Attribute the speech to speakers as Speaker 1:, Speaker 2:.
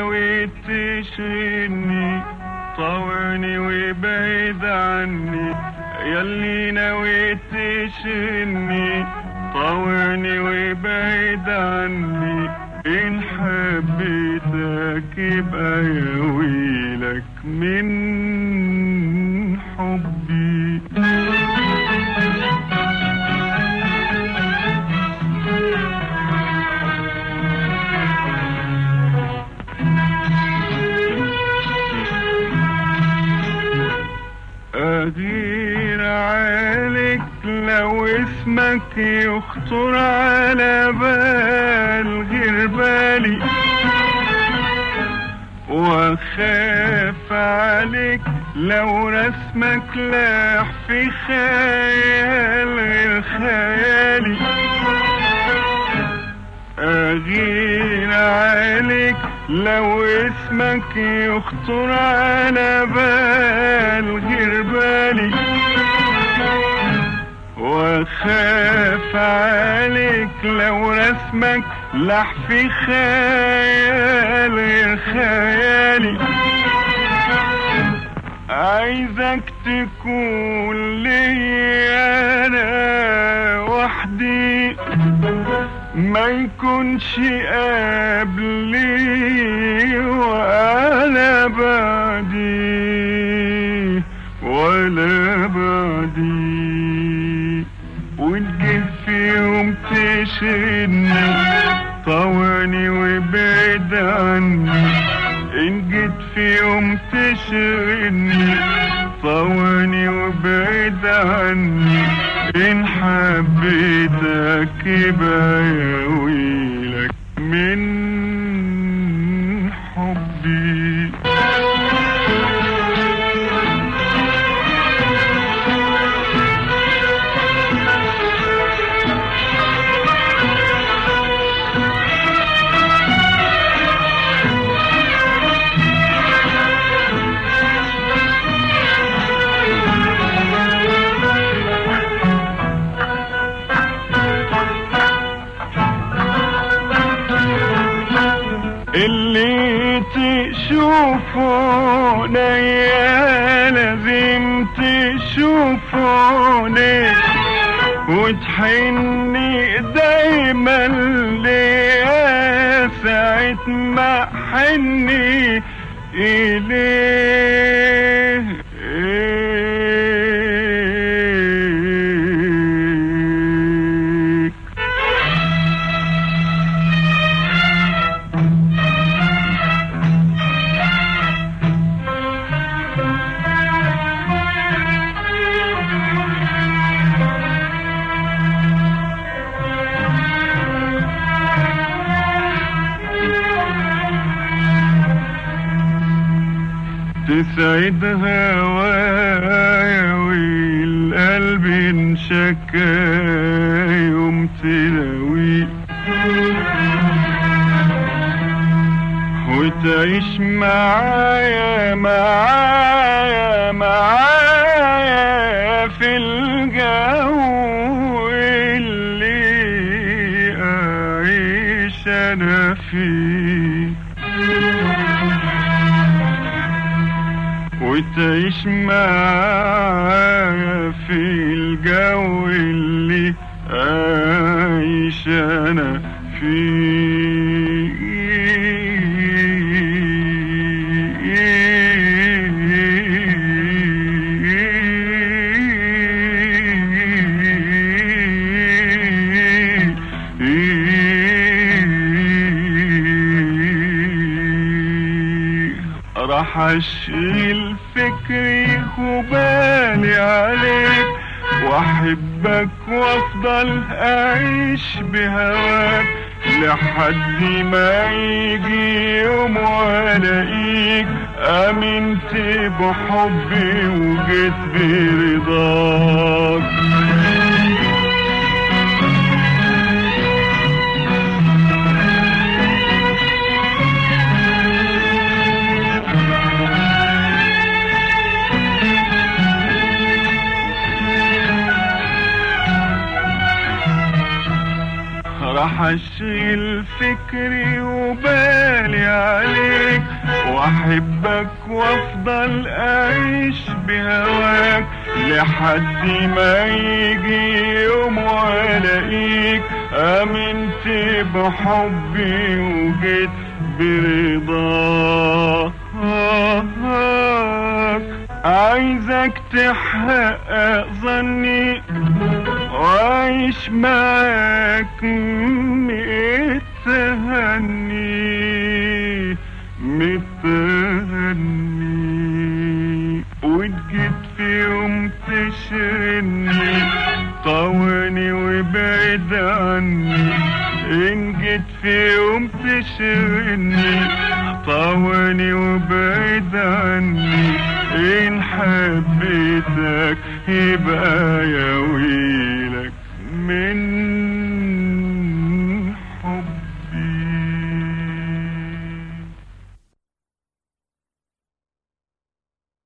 Speaker 1: نويت تشغلني طاوعني وبعيد عني، ياللي نويت تشغلني طاوعني وبعيد عني، إن حبيتك يبقى يا ويلك من حبي. أغير عليك لو اسمك يخطر على بال غير بالي، واخاف عليك لو رسمك لاح في خيال غير خيالي. أغير عليك لو اسمك يخطر على بال غير بالي، واخاف عليك لو رسمك لح في خيال غير خيالي. عايزك تكون لي انا وحدي، ما يكونش قبلي ولا بعدي ولا بعدي. وتجي في يوم تشغلني طاوعني وبعد عني، إن جيت في يوم تشغلني طاوعني وبعد عني، إن حبيتك يبقى يا ويلك من حبي. اللي تشوفوني لازم تشوفوني، وتحني دايما ليا ساعة ما حني إليه. تسعد هوايا والقلب انشكى يوم تلاوي، وتعيش معايا معايا معايا في الجو اللي أعيش أنا فيه، وتعيش معايا في الجو اللي أعيش أنا فيه. راح اشغل فكري وبالي عليك، واحبك وافضل اعيش بهواك، لحد ما يجي يوم والاقيك امنت بحبي وجيت برضاك. راح اشغل فكري وبالي عليك، واحبك وافضل اعيش بهواك لحد ما يجي يوم والاقيك امنت بحبي وجيت برضاك. عايزك تحقق ظني وعيش معاك متهني متهني. وتجيت في يوم تشغلني طواني وبعد عني، إن جيت في يوم تشغلني طواني وبعد عني، إن حبيتك يبقى يا ويلي